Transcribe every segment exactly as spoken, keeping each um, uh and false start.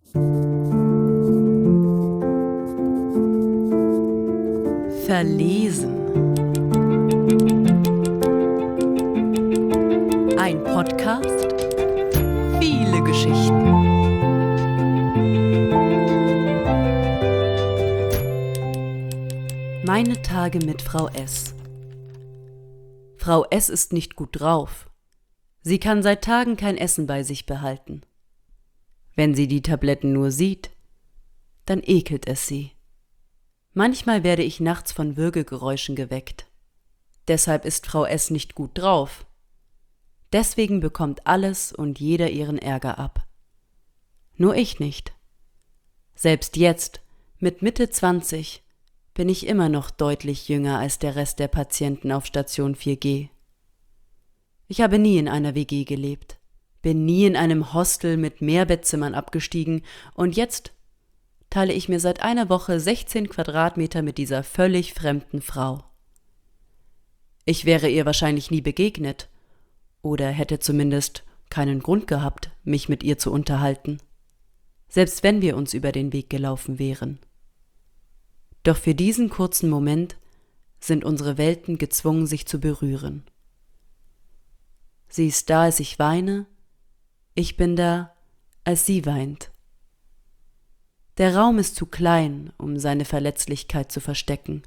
Verlesen. Ein Podcast, viele Geschichten. Meine Tage mit Frau S. Frau S. ist nicht gut drauf. Sie kann seit Tagen kein Essen bei sich behalten. Wenn sie die Tabletten nur sieht, dann ekelt es sie. Manchmal werde ich nachts von Würgegeräuschen geweckt. Deshalb ist Frau S. nicht gut drauf. Deswegen bekommt alles und jeder ihren Ärger ab. Nur ich nicht. Selbst jetzt, mit Mitte zwanzig, bin ich immer noch deutlich jünger als der Rest der Patienten auf Station vier G. Ich habe nie in einer W G gelebt, bin nie in einem Hostel mit Mehrbettzimmern abgestiegen und jetzt teile ich mir seit einer Woche sechzehn Quadratmeter mit dieser völlig fremden Frau. Ich wäre ihr wahrscheinlich nie begegnet oder hätte zumindest keinen Grund gehabt, mich mit ihr zu unterhalten, selbst wenn wir uns über den Weg gelaufen wären. Doch für diesen kurzen Moment sind unsere Welten gezwungen, sich zu berühren. Sie ist da, als ich weine, ich bin da, als sie weint. Der Raum ist zu klein, um seine Verletzlichkeit zu verstecken.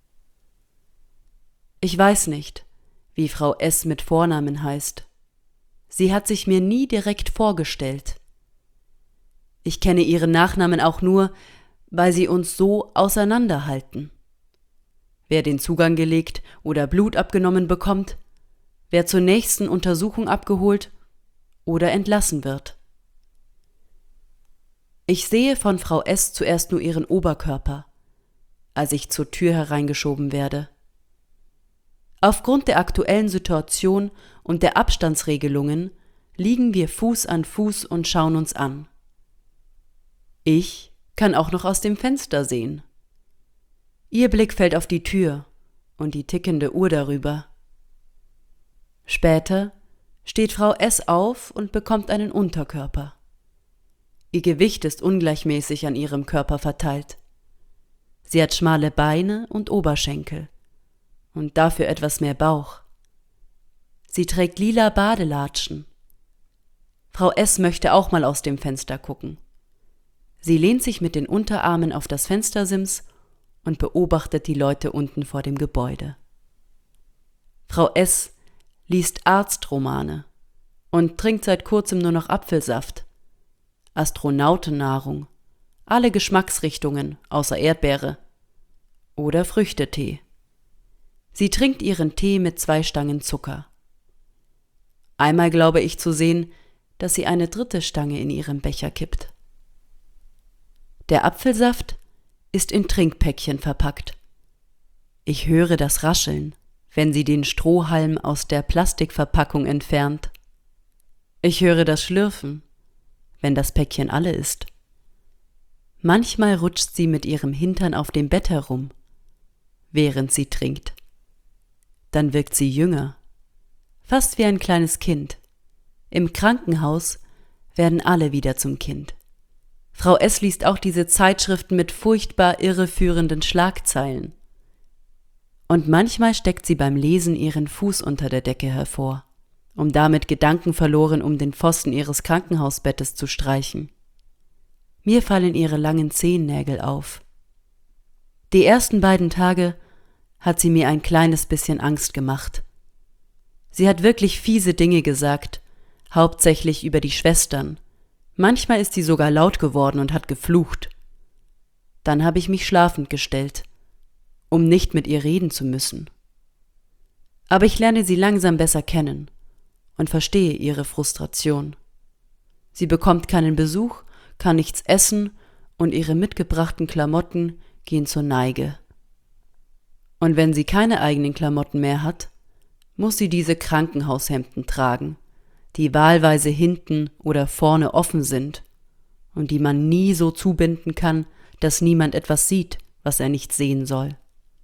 Ich weiß nicht, wie Frau S. mit Vornamen heißt. Sie hat sich mir nie direkt vorgestellt. Ich kenne ihren Nachnamen auch nur, weil sie uns so auseinanderhalten. Wer den Zugang gelegt oder Blut abgenommen bekommt, wer zur nächsten Untersuchung abgeholt oder entlassen wird. Ich sehe von Frau S. zuerst nur ihren Oberkörper, als ich zur Tür hereingeschoben werde. Aufgrund der aktuellen Situation und der Abstandsregelungen liegen wir Fuß an Fuß und schauen uns an. Ich kann auch noch aus dem Fenster sehen. Ihr Blick fällt auf die Tür und die tickende Uhr darüber. Später steht Frau S. auf und bekommt einen Unterkörper. Ihr Gewicht ist ungleichmäßig an ihrem Körper verteilt. Sie hat schmale Beine und Oberschenkel und dafür etwas mehr Bauch. Sie trägt lila Badelatschen. Frau S. möchte auch mal aus dem Fenster gucken. Sie lehnt sich mit den Unterarmen auf das Fenstersims und beobachtet die Leute unten vor dem Gebäude. Frau S. liest Arztromane und trinkt seit kurzem nur noch Apfelsaft, Astronautennahrung, alle Geschmacksrichtungen außer Erdbeere oder Früchtetee. Sie trinkt ihren Tee mit zwei Stangen Zucker. Einmal glaube ich zu sehen, dass sie eine dritte Stange in ihren Becher kippt. Der Apfelsaft ist in Trinkpäckchen verpackt. Ich höre das Rascheln, wenn sie den Strohhalm aus der Plastikverpackung entfernt. Ich höre das Schlürfen, wenn das Päckchen alle ist. Manchmal rutscht sie mit ihrem Hintern auf dem Bett herum, während sie trinkt. Dann wirkt sie jünger, fast wie ein kleines Kind. Im Krankenhaus werden alle wieder zum Kind. Frau S. liest auch diese Zeitschriften mit furchtbar irreführenden Schlagzeilen. Und manchmal steckt sie beim Lesen ihren Fuß unter der Decke hervor, um damit gedankenverloren um den Pfosten ihres Krankenhausbettes zu streichen. Mir fallen ihre langen Zehennägel auf. Die ersten beiden Tage hat sie mir ein kleines bisschen Angst gemacht. Sie hat wirklich fiese Dinge gesagt, hauptsächlich über die Schwestern. Manchmal ist sie sogar laut geworden und hat geflucht. Dann habe ich mich schlafend gestellt, um nicht mit ihr reden zu müssen. Aber ich lerne sie langsam besser kennen und verstehe ihre Frustration. Sie bekommt keinen Besuch, kann nichts essen und ihre mitgebrachten Klamotten gehen zur Neige. Und wenn sie keine eigenen Klamotten mehr hat, muss sie diese Krankenhaushemden tragen, die wahlweise hinten oder vorne offen sind und die man nie so zubinden kann, dass niemand etwas sieht, was er nicht sehen soll.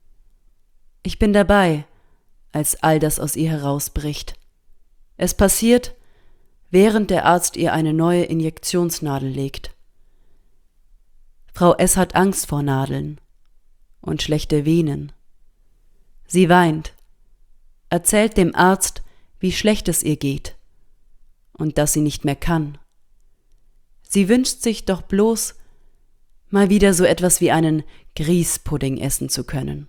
Ich bin dabei, als all das aus ihr herausbricht. Es passiert, während der Arzt ihr eine neue Injektionsnadel legt. Frau S. hat Angst vor Nadeln und schlechte Venen. Sie weint, erzählt dem Arzt, wie schlecht es ihr geht und dass sie nicht mehr kann. Sie wünscht sich doch bloß, mal wieder so etwas wie einen Grießpudding essen zu können.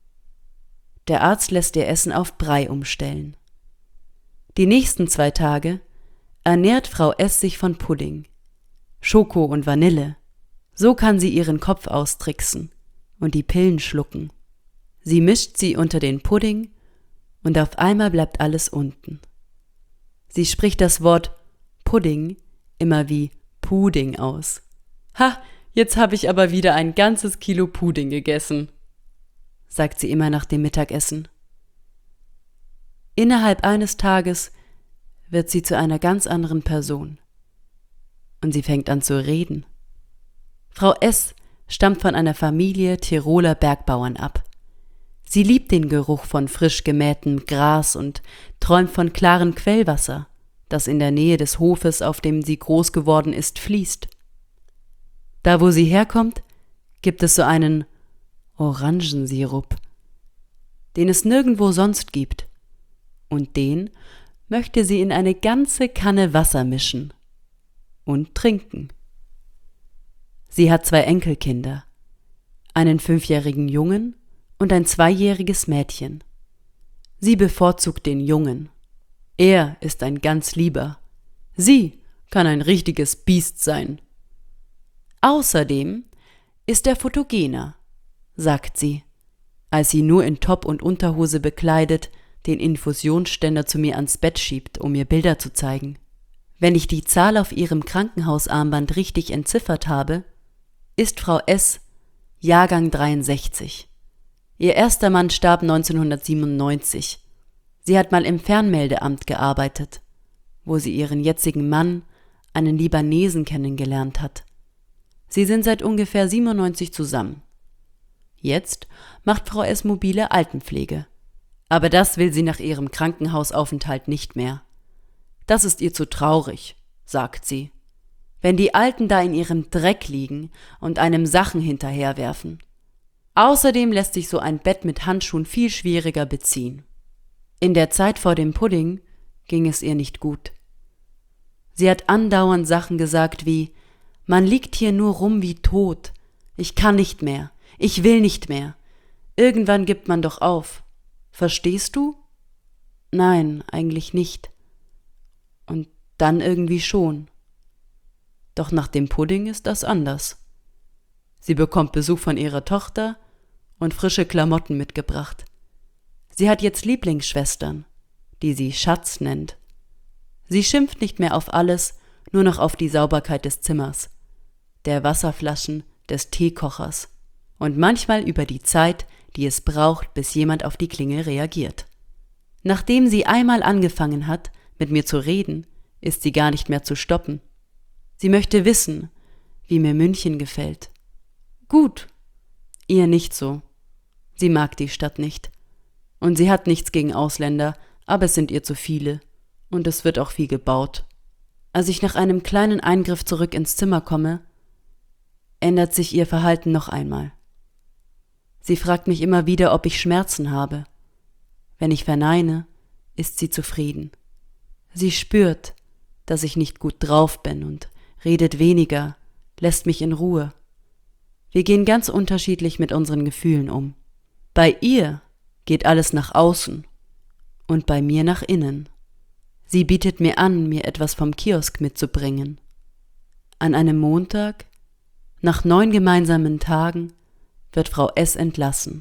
Der Arzt lässt ihr Essen auf Brei umstellen. Die nächsten zwei Tage ernährt Frau S. sich von Pudding, Schoko und Vanille. So kann sie ihren Kopf austricksen und die Pillen schlucken. Sie mischt sie unter den Pudding und auf einmal bleibt alles unten. Sie spricht das Wort Pudding immer wie Puding aus. Ha, jetzt habe ich aber wieder ein ganzes Kilo Pudding gegessen, sagt sie immer nach dem Mittagessen. Innerhalb eines Tages wird sie zu einer ganz anderen Person. Und sie fängt an zu reden. Frau S. stammt von einer Familie Tiroler Bergbauern ab. Sie liebt den Geruch von frisch gemähtem Gras und träumt von klarem Quellwasser, das in der Nähe des Hofes, auf dem sie groß geworden ist, fließt. Da, wo sie herkommt, gibt es so einen Orangensirup, den es nirgendwo sonst gibt. Und den möchte sie in eine ganze Kanne Wasser mischen und trinken. Sie hat zwei Enkelkinder, einen fünfjährigen Jungen und ein zweijähriges Mädchen. Sie bevorzugt den Jungen. Er ist ein ganz Lieber. Sie kann ein richtiges Biest sein. Außerdem ist er fotogener, sagt sie, als sie nur in Top und Unterhose bekleidet den Infusionsständer zu mir ans Bett schiebt, um mir Bilder zu zeigen. Wenn ich die Zahl auf ihrem Krankenhausarmband richtig entziffert habe, ist Frau S. Jahrgang dreiundsechzig. Ihr erster Mann starb neunzehnhundertsiebenundneunzig. Sie hat mal im Fernmeldeamt gearbeitet, wo sie ihren jetzigen Mann, einen Libanesen, kennengelernt hat. Sie sind seit ungefähr siebenundneunzig zusammen. Jetzt macht Frau S. mobile Altenpflege. Aber das will sie nach ihrem Krankenhausaufenthalt nicht mehr. Das ist ihr zu traurig, sagt sie, wenn die Alten da in ihrem Dreck liegen und einem Sachen hinterherwerfen. Außerdem lässt sich so ein Bett mit Handschuhen viel schwieriger beziehen. In der Zeit vor dem Pudding ging es ihr nicht gut. Sie hat andauernd Sachen gesagt wie: Man liegt hier nur rum wie tot. Ich kann nicht mehr. Ich will nicht mehr. Irgendwann gibt man doch auf. Verstehst du? Nein, eigentlich nicht. Und dann irgendwie schon. Doch nach dem Pudding ist das anders. Sie bekommt Besuch von ihrer Tochter und frische Klamotten mitgebracht. Sie hat jetzt Lieblingsschwestern, die sie Schatz nennt. Sie schimpft nicht mehr auf alles, nur noch auf die Sauberkeit des Zimmers, der Wasserflaschen, des Teekochers und manchmal über die Zeit, die es braucht, bis jemand auf die Klingel reagiert. Nachdem sie einmal angefangen hat, mit mir zu reden, ist sie gar nicht mehr zu stoppen. Sie möchte wissen, wie mir München gefällt. Gut, ihr nicht so. Sie mag die Stadt nicht. Und sie hat nichts gegen Ausländer, aber es sind ihr zu viele. Und es wird auch viel gebaut. Als ich nach einem kleinen Eingriff zurück ins Zimmer komme, ändert sich ihr Verhalten noch einmal. Sie fragt mich immer wieder, ob ich Schmerzen habe. Wenn ich verneine, ist sie zufrieden. Sie spürt, dass ich nicht gut drauf bin und redet weniger, lässt mich in Ruhe. Wir gehen ganz unterschiedlich mit unseren Gefühlen um. Bei ihr geht alles nach außen und bei mir nach innen. Sie bietet mir an, mir etwas vom Kiosk mitzubringen. An einem Montag, nach neun gemeinsamen Tagen, wird Frau S. entlassen.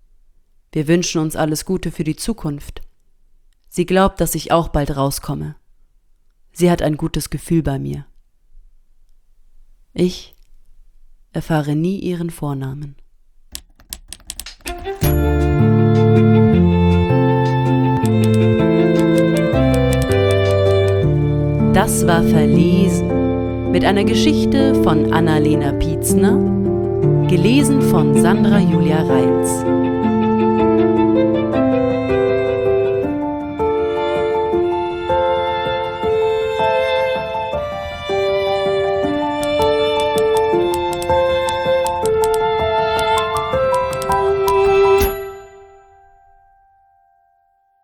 Wir wünschen uns alles Gute für die Zukunft. Sie glaubt, dass ich auch bald rauskomme. Sie hat ein gutes Gefühl bei mir. Ich erfahre nie ihren Vornamen. Das war Verlesen mit einer Geschichte von Annalena Pietzner, gelesen von Sandra Julia Reitz.